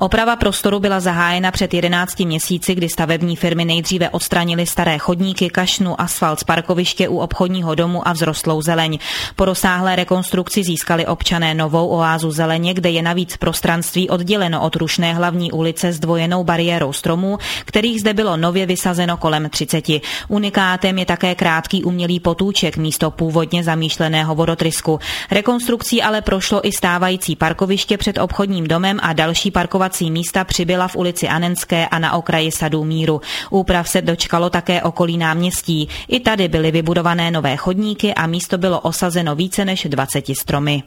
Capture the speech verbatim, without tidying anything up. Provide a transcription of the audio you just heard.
Oprava prostoru byla zahájena před jedenácti měsíci, kdy stavební firmy nejdříve odstranily staré chodníky, kašnu, asfalt z parkoviště u obchodního domu a vzrostlou zeleň. Po rozsáhlé rekonstrukci získali občané novou oázu zeleně, kde je navíc prostranství odděleno od rušné hlavní ulice zdvojenou bariérou stromů, kterých zde bylo nově vysazeno kolem třiceti. Unikátem je také krátký umělý potůček místo původně zamýšleného vodotrysku. Rekonstrukcí ale prošlo i stávající parkoviště před obchodním domem a další parkovací místa přibyla v ulici Anenské a na okraji Sadů míru. Úprav se dočkalo také okolí náměstí. I tady byly vybudované nové chodníky a místo bylo osazeno více než dvaceti stromy.